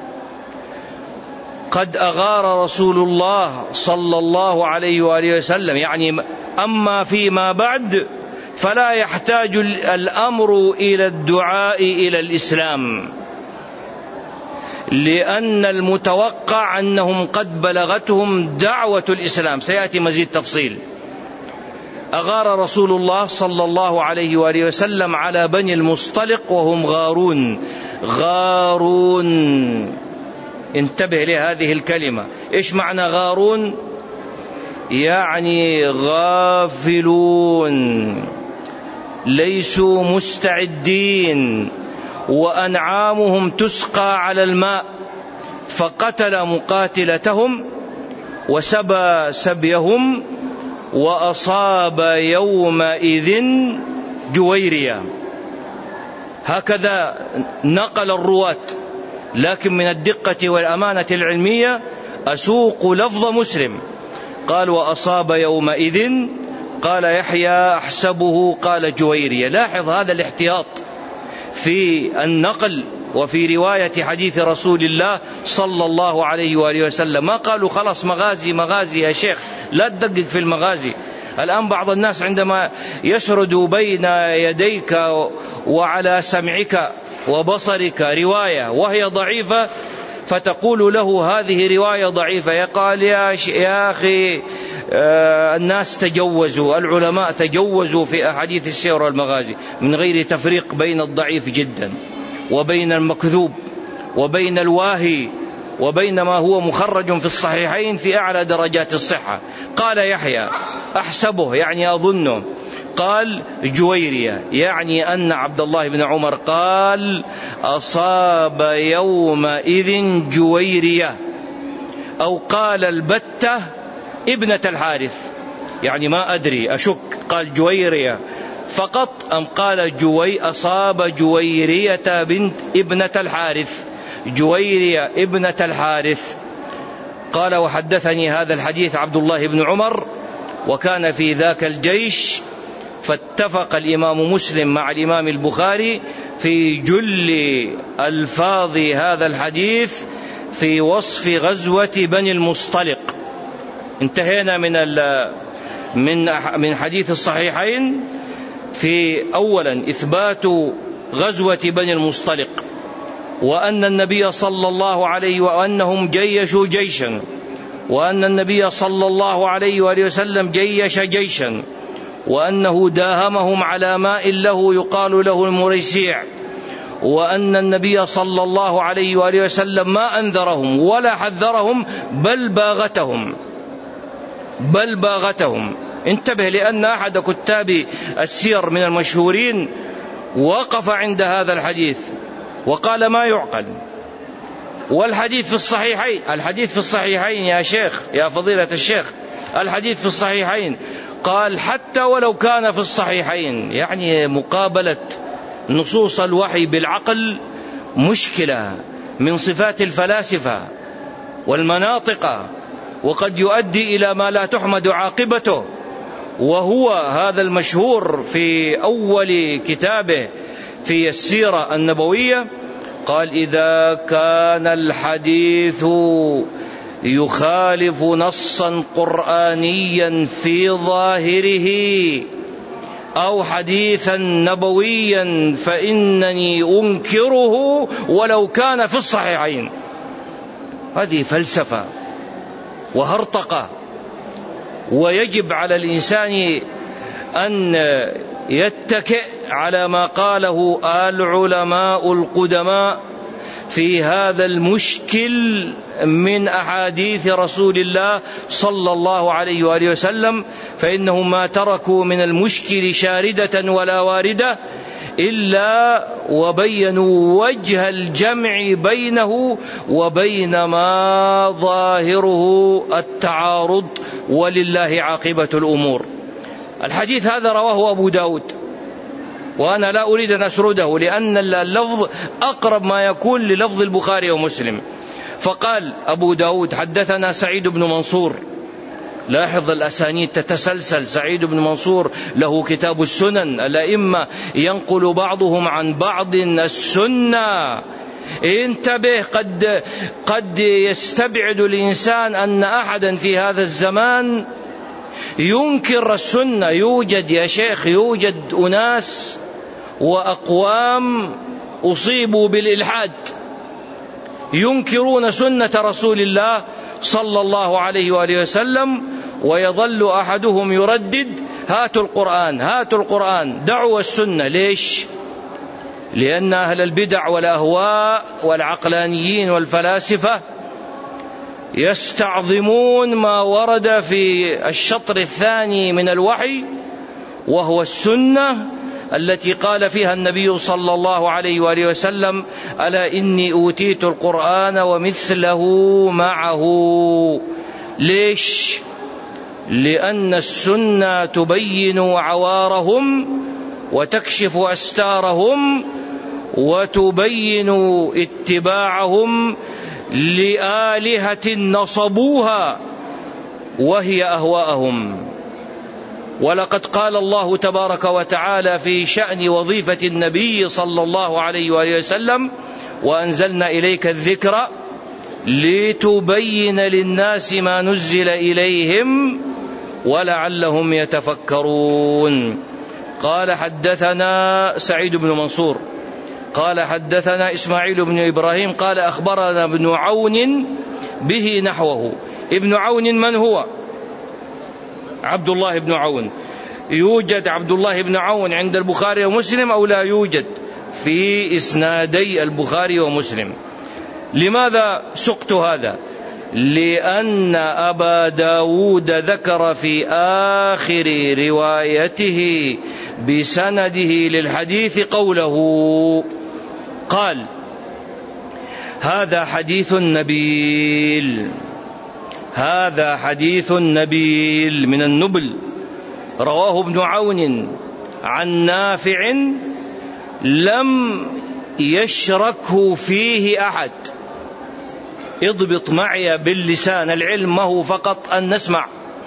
قد أغار رسول الله صلى الله عليه وآله وسلم، يعني أما فيما بعد فلا يحتاج الأمر إلى الدعاء إلى الإسلام، لأن المتوقع أنهم قد بلغتهم دعوة الإسلام. سيأتي مزيد تفصيل. أغار رسول الله صلى الله عليه وآله وسلم على بني المصطلق وهم غارون. غارون، انتبه لهذه الكلمة. إيش معنى غارون؟ يعني غافلون، ليسوا مستعدين، وأنعامهم تسقى على الماء، فقتل مقاتلتهم وسبى سبيهم وأصاب يومئذ جويريا. هكذا نقل الرواة، لكن من الدقة والأمانة العلمية أسوق لفظ مسلم. قال وأصاب يومئذ، قال يحيى أحسبه قال جويريا. لاحظ هذا الاحتياط في النقل وفي رواية حديث رسول الله صلى الله عليه وآله وسلم. ما قالوا خلاص مغازي مغازي يا شيخ، لا تدقق في المغازي. الآن بعض الناس عندما يسرد بين يديك وعلى سمعك وبصرك رواية وهي ضعيفة فتقول له هذه رواية ضعيفة، يقال يا أخي الناس تجوزوا، العلماء تجوزوا في أحاديث السير والمغازي من غير تفريق بين الضعيف جدا وبين المكذوب وبين الواهي وبين ما هو مخرج في الصحيحين في أعلى درجات الصحة. قال يحيى أحسبه، يعني أظنه. قال جويرية، يعني أن عبد الله بن عمر قال أصاب يومئذ جويرية، أو قال البتة ابنة الحارث، يعني ما أدري أشك، قال جويرية فقط أم قال أصاب جويرية بنت ابنة الحارث، جويرية ابنة الحارث. قال وحدثني هذا الحديث عبد الله بن عمر وكان في ذاك الجيش. فاتفق الإمام مسلم مع الإمام البخاري في جل ألفاظ هذا الحديث في وصف غزوة بني المصطلق. انتهينا من حديث الصحيحين في أولا إثبات غزوة بني المصطلق، وأن النبي صلى الله عليه وأنهم جيشوا جيشا، وأن النبي صلى الله عليه وآله وسلم جيش جيشا، وأنه داهمهم على ماء له يقال له المريسيع، وأن النبي صلى الله عليه وآله وسلم ما أنذرهم ولا حذرهم بل باغتهم. انتبه، لأن أحد كتاب السير من المشهورين وقف عند هذا الحديث وقال ما يعقل والحديث في الصحيحين. الحديث في الصحيحين يا شيخ، يا فضيلة الشيخ، الحديث في الصحيحين. قال حتى ولو كان في الصحيحين، يعني مقابلة نصوص الوحي بالعقل مشكلة من صفات الفلاسفة والمناطق، وقد يؤدي إلى ما لا تحمد عاقبته. وهو هذا المشهور في أول كتابه في السيرة النبوية، قال إذا كان الحديث يخالف نصا قرآنيا في ظاهره أو حديثا نبويا فإنني أنكره ولو كان في الصحيحين. هذه فلسفة وهرطقة، ويجب على الإنسان أن يتكئ على ما قاله العلماء القدماء في هذا المشكل من أحاديث رسول الله صلى الله عليه وآله وسلم، فإنهم ما تركوا من المشكل شاردة ولا واردة إلا وبينوا وجه الجمع بينه وبين ما ظاهره التعارض، ولله عاقبة الأمور. الحديث هذا رواه أبو داود، وأنا لا أريد أن أسرده لأن اللفظ أقرب ما يكون للفظ البخاري ومسلم. فقال أبو داود حدثنا سعيد بن منصور. لاحظ الأسانيد تتسلسل. سعيد بن منصور له كتاب السنن، الأئمة ينقل بعضهم عن بعض السنة. انتبه، قد يستبعد الإنسان أن أحدا في هذا الزمان ينكر السنة. يوجد يا شيخ، يوجد أناس وأقوام أصيبوا بالإلحاد ينكرون سنة رسول الله صلى الله عليه وآله وسلم، ويظل أحدهم يردد هاتوا القرآن هاتوا القرآن دعوا السنة. ليش؟ لأن أهل البدع والأهواء والعقلانيين والفلاسفة يستعظمون ما ورد في الشطر الثاني من الوحي، وهو السنة التي قال فيها النبي صلى الله عليه وآله وسلم ألا إني أوتيت القرآن ومثله معه. ليش؟ لأن السنة تبين عوارهم وتكشف أستارهم وتبين اتباعهم لآلهة نصبوها وهي أهواءهم. ولقد قال الله تبارك وتعالى في شأن وظيفة النبي صلى الله عليه وآله وسلم وأنزلنا إليك الذكر لتبين للناس ما نزل إليهم ولعلهم يتفكرون. قال حدثنا سعيد بن منصور قال حدثنا إسماعيل بن إبراهيم قال أخبرنا ابن عون به نحوه. ابن عون من هو؟ عبد الله بن عون. يوجد عبد الله بن عون عند البخاري ومسلم أو لا يوجد؟ في إسنادي البخاري ومسلم. لماذا سقت هذا؟ لأن أبا داود ذكر في آخر روايته بسنده للحديث قوله، قال هذا حديث نبيل، هذا حديث نبيل من النبل، رواه ابن عون عن نافع لم يشركه فيه أحد. اضبط معي باللسان، العلم ما هو فقط أن نسمع،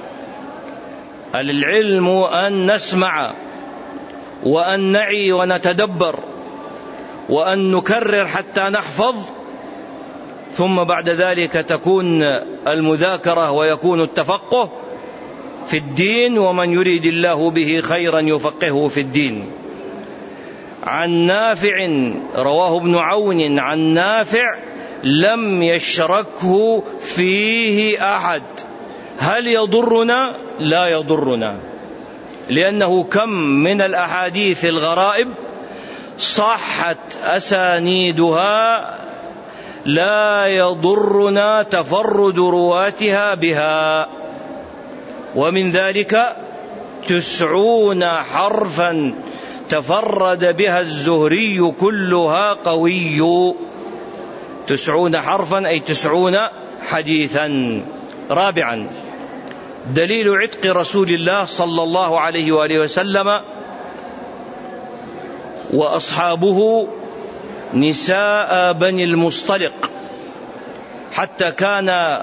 العلم أن نسمع وأن نعي ونتدبر وأن نكرر حتى نحفظ، ثم بعد ذلك تكون المذاكرة ويكون التفقه في الدين، ومن يريد الله به خيرا يفقهه في الدين. عن نافع، رواه ابن عون عن نافع لم يشركه فيه أحد. هل يضرنا؟ لا يضرنا، لأنه كم من الأحاديث الغرائب صحت أسانيدها لا يضرنا تفرد رواتها بها. ومن ذلك 90 حرفا تفرد بها الزهري كلها قوي. 90 حرفا أي 90 حديثا. رابعا دليل عتق رسول الله صلى الله عليه وآله وسلم وأصحابه نساء بني المصطلق، حتى كان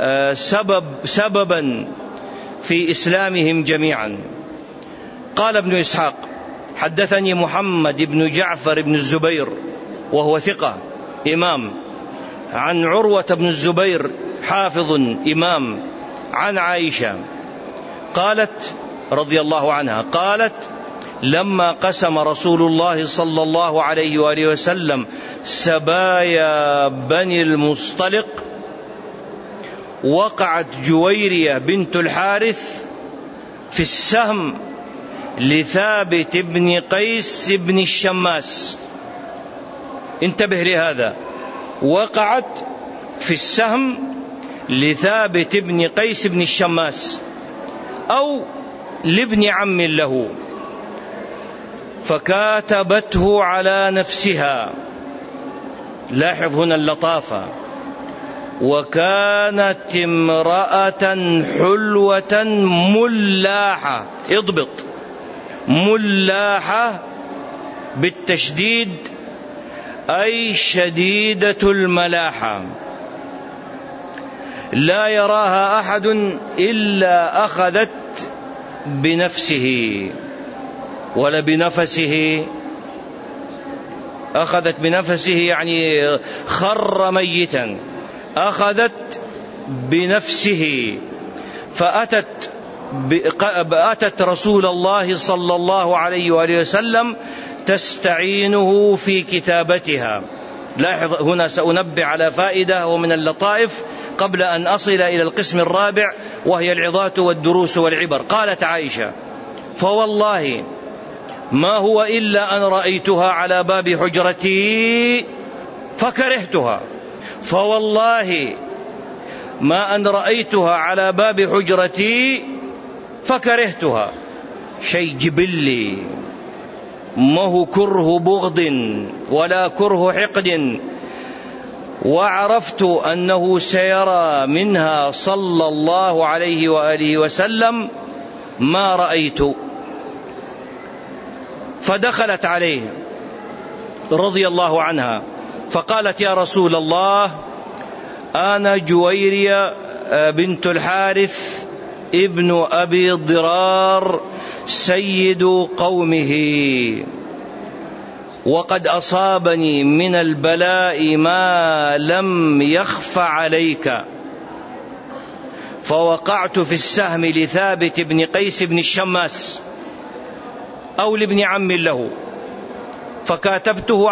سببا في إسلامهم جميعا. قال ابن إسحاق: حدثني محمد بن جعفر بن الزبير وهو ثقة إمام، عن عروة بن الزبير حافظ إمام، عن عائشة قالت رضي الله عنها قالت: لما قسم رسول الله صلى الله عليه وآله وسلم سبايا بني المصطلق وقعت جويرية بنت الحارث في السهم لثابت بن قيس بن الشماس. انتبه لهذا، وقعت في السهم لثابت بن قيس بن الشماس أو لابن عم له، فكاتبته على نفسها. لاحظ هنا اللطافة: وكانت امرأة حلوة ملاحة. اضبط: ملاحة بالتشديد، أي شديدة الملاحة، لا يراها أحد إلا أخذت بنفسه ولا بنفسه. أخذت بنفسه يعني خر ميتا، أخذت بنفسه. فأتت رسول الله صلى الله عليه وآله وسلم تستعينه في كتابتها. لاحظ هنا سأنبه على فائدة ومن اللطائف قبل أن أصل إلى القسم الرابع، وهي العظات والدروس والعبر. قالت عائشة: فوالله ما هو إلا أن رأيتها على باب حجرتي فكرهتها. فوالله ما أن رأيتها على باب حجرتي فكرهتها. شيء جبلي، ما هو كره بغض ولا كره حقد. وعرفت أنه سيرى منها صلى الله عليه وآله وسلم ما رأيت. فدخلت عليه رضي الله عنها فقالت: يا رسول الله، أنا جويرية بنت الحارث ابن أبي ضرار سيد قومه، وقد أصابني من البلاء ما لم يخف عليك، فوقعت في السهم لثابت بن قيس بن الشماس أو لابن عم له، فكاتبته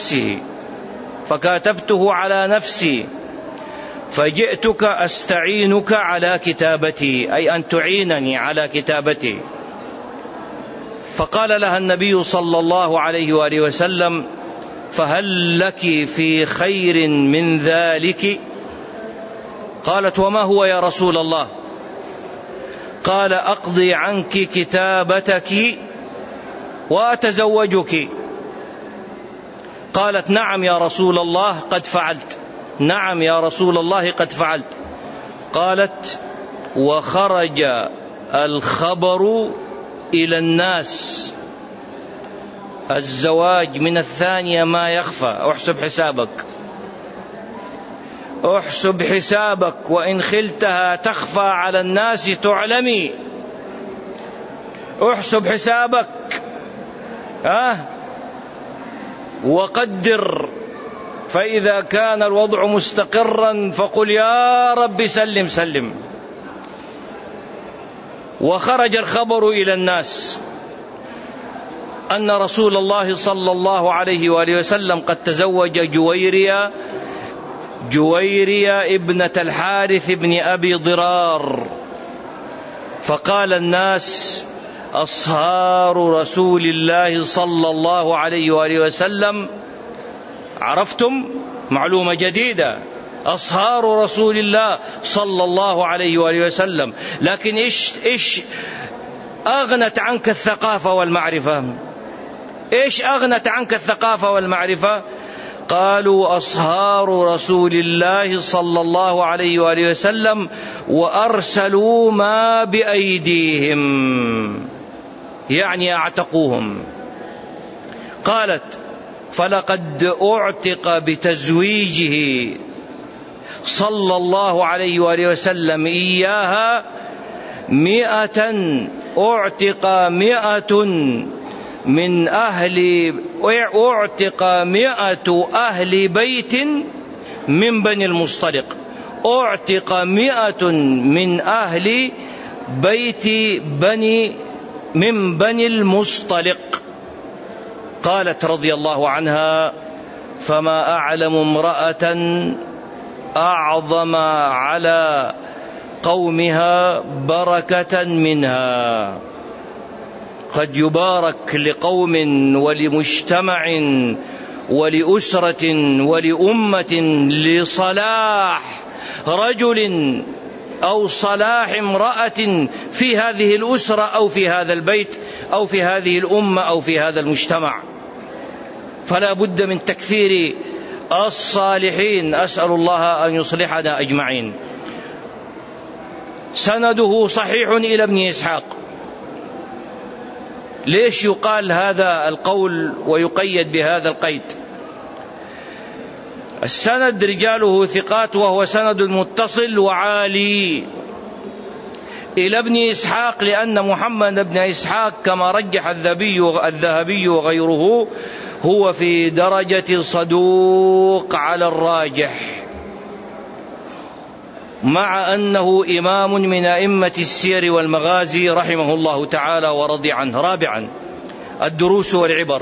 على نفسي فجئتك أستعينك على كتابتي، أي أن تعينني على كتابتي. فقال لها النبي صلى الله عليه وآله وسلم: فهل لك في خير من ذلك؟ قالت: وما هو يا رسول الله؟ قال: أقضي عنك كتابتك وأتزوجك. قالت: نعم يا رسول الله قد فعلت. نعم يا رسول الله قد فعلت. قالت: وخرج الخبر إلى الناس. الزواج من الثانية ما يخفى. احسب حسابك، وإن خلتها تخفى على الناس تعلمي. احسب حسابك وقدر، فإذا كان الوضع مستقرا فقل يا رب سلم سلم. وخرج الخبر إلى الناس أن رسول الله صلى الله عليه وآله وسلم قد تزوج جويرية ابنة الحارث بن أبي ضرار. فقال الناس: أصهار رسول الله صلى الله عليه وآله وسلم. عرفتم معلومة جديدة: أصهار رسول الله صلى الله عليه وآله وسلم. لكن إيش أغنت عنك الثقافة والمعرفة؟ إيش أغنت عنك الثقافة والمعرفة؟ قالوا أصهار رسول الله صلى الله عليه وآله وسلم وأرسلوا ما بأيديهم، يعني أعتقوهم. قالت: فلقد أعتق بتزويجه صلى الله عليه وآله وسلم إياها 100، أعتق 100 من أعتق 100 أهل بيت من بني المصطلق، أعتق 100 من أهل بيت من بني المصطلق. قالت رضي الله عنها: فما أعلم امرأة أعظم على قومها بركة منها. قد يبارك لقوم ولمجتمع ولأسرة ولأمة لصلاح رجل أو صلاح امرأة في هذه الأسرة أو في هذا البيت أو في هذه الأمة أو في هذا المجتمع. فلا بد من تكثير الصالحين، أسأل الله أن يصلحنا أجمعين. سنده صحيح إلى ابن إسحاق. ليش يقال هذا القول ويقيد بهذا القيد؟ السند رجاله ثقات، وهو سند متصل وعالي إلى ابن إسحاق، لأن محمد بن إسحاق كما رجح الذهبي وغيره هو في درجة صدوق على الراجح، مع أنه إمام من أئمة السير والمغازي رحمه الله تعالى ورضي عنه. رابعا، الدروس والعبر.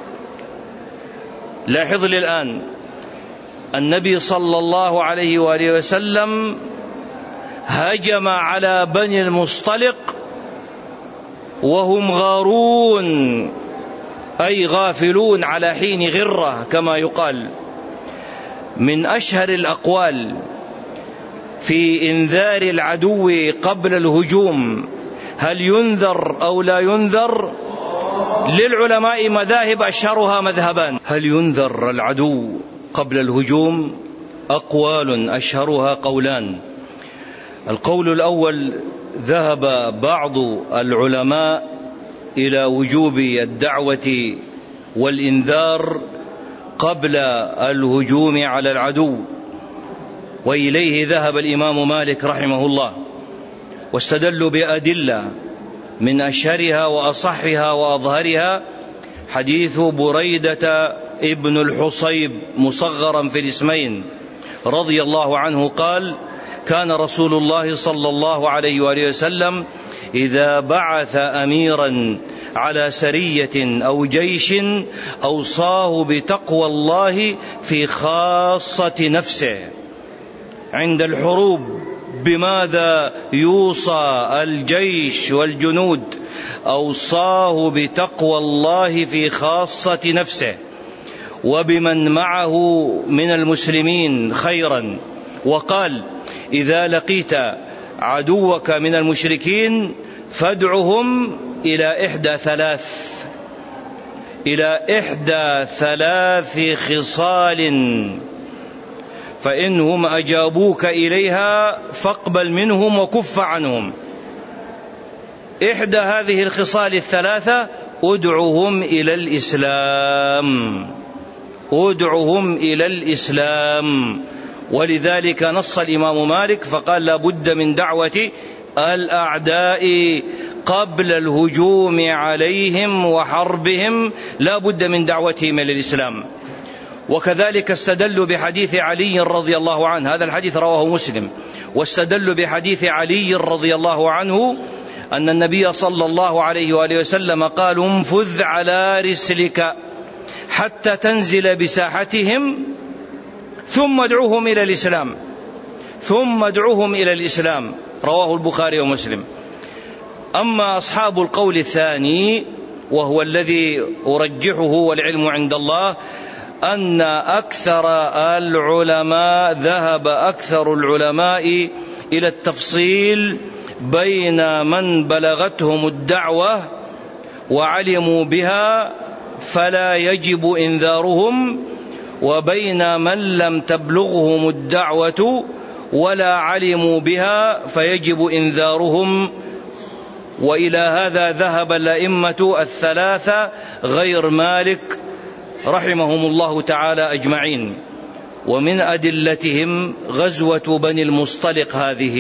لاحظ لي الآن، النبي صلى الله عليه وآله وسلم هجم على بني المصطلق وهم غارون، أي غافلون على حين غرة كما يقال. من أشهر الأقوال في إنذار العدو قبل الهجوم، هل ينذر أو لا ينذر؟ للعلماء مذاهب، أشهرها مذهبان. هل ينذر العدو قبل الهجوم؟ أقوال، أشهرها قولان. القول الأول: ذهب بعض العلماء إلى وجوب الدعوة والإنذار قبل الهجوم على العدو، وإليه ذهب الإمام مالك رحمه الله، واستدلوا بأدلة من أشهرها وأصحها وأظهرها حديث بريدة ابن الحصيب مصغرا في الاسمين رضي الله عنه قال: كان رسول الله صلى الله عليه وآله وسلم إذا بعث أميرا على سرية أو جيش أوصاه بتقوى الله في خاصة نفسه. عند الحروب بماذا يوصى الجيش والجنود؟ أوصاه بتقوى الله في خاصة نفسه وبمن معه من المسلمين خيرا، وقال: إذا لقيت عدوك من المشركين فادعهم إلى إحدى ثلاث خصال، فإنهم أجابوك إليها فاقبل منهم وكف عنهم. إحدى هذه الخصال الثلاثة: ادعهم إلى الإسلام. ولذلك نص الإمام مالك فقال: لا بد من دعوة الأعداء قبل الهجوم عليهم وحربهم، لا بد من دعوتهم إلى الإسلام. وكذلك استدلوا بحديث علي رضي الله عنه، هذا الحديث رواه مسلم، واستدلوا بحديث علي رضي الله عنه أن النبي صلى الله عليه وآله وسلم قال: انفذ على رسلك حتى تنزل بساحتهم ثم ادعوهم إلى الإسلام، رواه البخاري ومسلم. أما أصحاب القول الثاني وهو الذي أرجحه والعلم عند الله، أن ذهب أكثر العلماء إلى التفصيل بين من بلغتهم الدعوة وعلموا بها فلا يجب إنذارهم، وبين من لم تبلغهم الدعوة ولا علموا بها فيجب إنذارهم. وإلى هذا ذهب الأئمة الثلاثة غير مالك رحمهم الله تعالى أجمعين. ومن أدلتهم غزوة بني المصطلق هذه.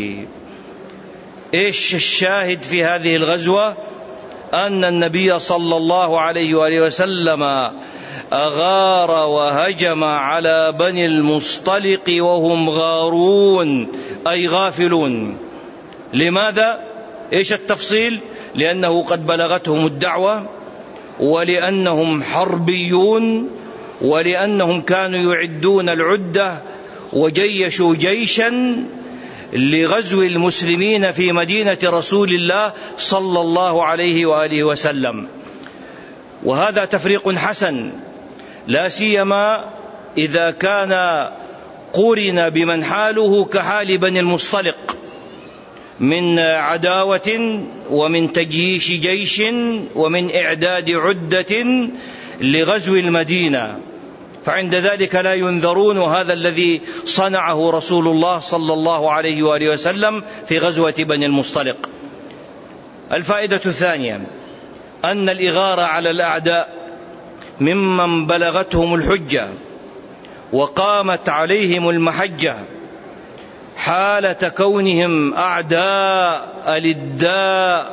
إيش الشاهد في هذه الغزوة؟ أن النبي صلى الله عليه وآله وسلم أغار وهجم على بني المصطلق وهم غارون أي غافلون. لماذا؟ إيش التفصيل؟ لأنه قد بلغتهم الدعوة، ولأنهم حربيون، ولأنهم كانوا يعدون العدة وجيشوا جيشا لغزو المسلمين في مدينة رسول الله صلى الله عليه وآله وسلم. وهذا تفريق حسن، لا سيما إذا كان قرن بمن حاله كحال بني المصطلق من عداوة ومن تجييش جيش ومن إعداد عدة لغزو المدينة، فعند ذلك لا ينذرون. وهذا الذي صنعه رسول الله صلى الله عليه وآله وسلم في غزوة بني المصطلق. الفائدة الثانية أن الإغارة على الأعداء ممن بلغتهم الحجة وقامت عليهم المحجة حالة كونهم أعداء الإداء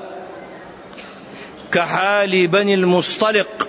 كحال بني المصطلق،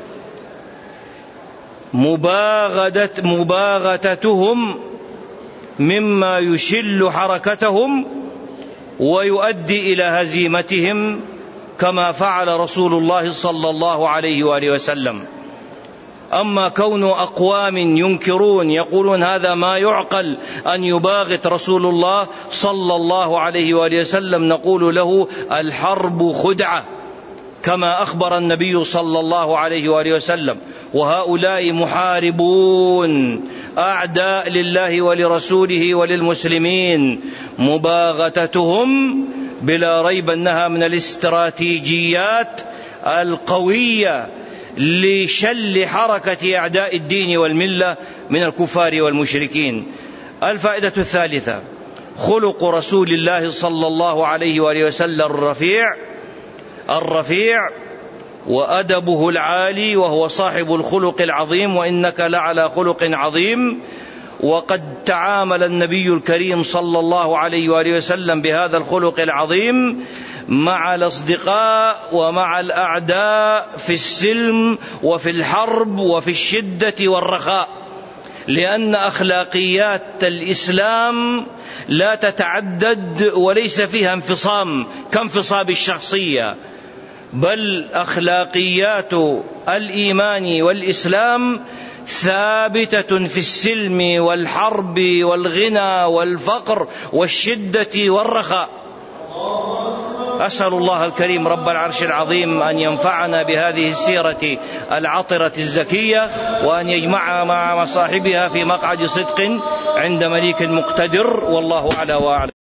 مباغتتهم مما يشل حركتهم ويؤدي إلى هزيمتهم كما فعل رسول الله صلى الله عليه وآله وسلم. أما كون أقوام ينكرون يقولون هذا ما يعقل أن يباغت رسول الله صلى الله عليه وآله وسلم، نقول له الحرب خدعة كما أخبر النبي صلى الله عليه وآله وسلم. وهؤلاء محاربون أعداء لله ولرسوله وللمسلمين، مباغتتهم بلا ريب أنها من الاستراتيجيات القوية لشل حركة أعداء الدين والملة من الكفار والمشركين. الفائدة الثالثة خلق رسول الله صلى الله عليه وآله وسلم الرفيع وأدبه العالي، وهو صاحب الخلق العظيم، وإنك لعلى خلق عظيم. وقد تعامل النبي الكريم صلى الله عليه وآله وسلم بهذا الخلق العظيم مع الأصدقاء ومع الأعداء في السلم وفي الحرب وفي الشدة والرخاء، لأن أخلاقيات الإسلام لا تتعدد وليس فيها انفصام كانفصام الشخصية، بل أخلاقيات الإيمان والإسلام ثابتة في السلم والحرب والغنى والفقر والشدة والرخاء. أسأل الله الكريم رب العرش العظيم أن ينفعنا بهذه السيرة العطرة الزكية، وأن يجمعها مع صاحبها في مقعد صدق عند مليك مقتدر، والله أعلى وأعلم.